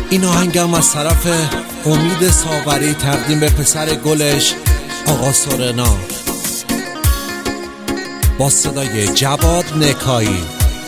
این آهنگم از طرف امید ساغری تقدیم به پسر گلش آقا سورنا با صدای جواد نکایی.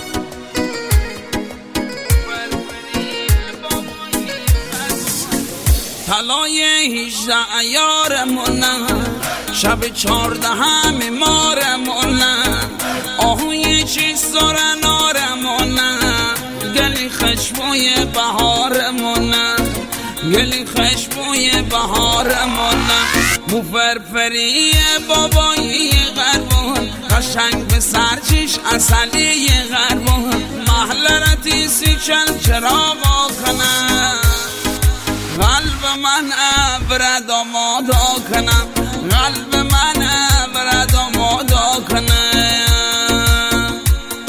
طلای 18 عیارمونن، شب 14 مارمونن، آهوی چی سرنارمونن، گلی خشبوی بهارمونن، گلی خشبوی بهارمونن، مو فرفری بابایی غربون، قشنگ به سرچش اصلی غربون، محل رتیسی چل چراغا کنن، قلب من ابرد آمادا کنم، قلب من ابرد آمادا کنم.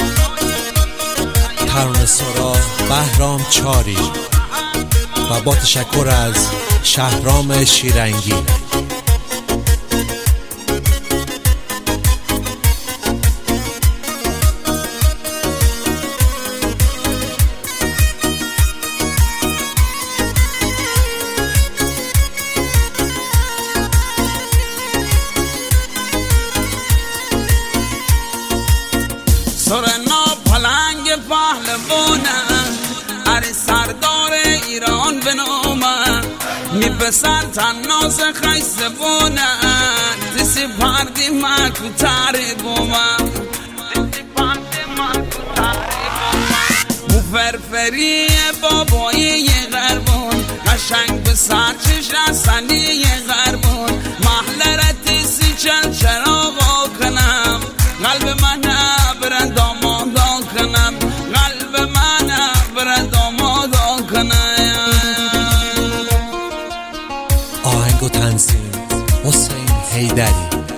ترانه سرا بهرام چاری و با تشکر از شهرام شیرنگی. سورنا پلنگ پهلوانم، اره سردار ایران به نامم، می پسر تناز خیسه بونم، دسی پردی مکو تاری بومم، دسی پردی مکو تاری بومم، مو فرفری بابایی غربون، قشنگ به سرچش اصلی غربون، محل رتیسی چل چراغا کنم، قلب من برد آمادا کنم، قلب من برد آمادا کنم. آهنگ و تنظیم حسین حیدری.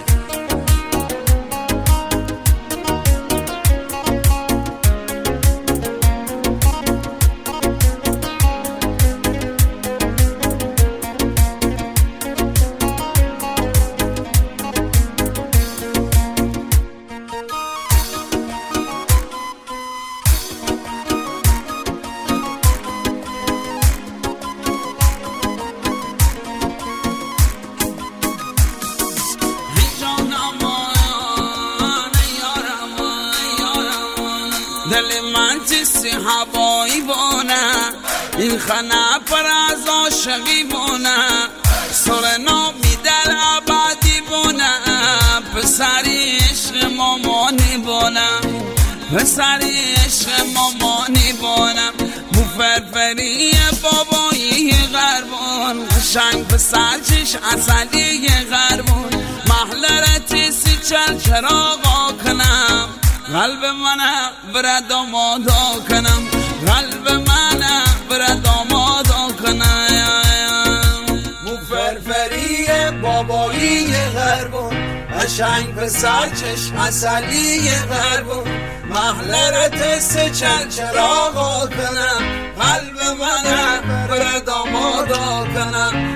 دل من تیسی هوایی بونه، این خانه پر از عاشقی بونه، سورنا می دل عبادی بونه، پسری عشق مامانی بونه، پسری عشق مامانی بونه، مو فرفری بابایی غربون، قشنگ پسر چش اصلی غربون، محل رتیسی چل چراغا کنم، قلب من برد آمادا کنم، قلب من برد آمادا کنم. مو فرفری بابایی غربون، قشنگ به سرچش اصلی غربون، محل رتس چل چراغا کنم، قلب من برد آمادا کنم،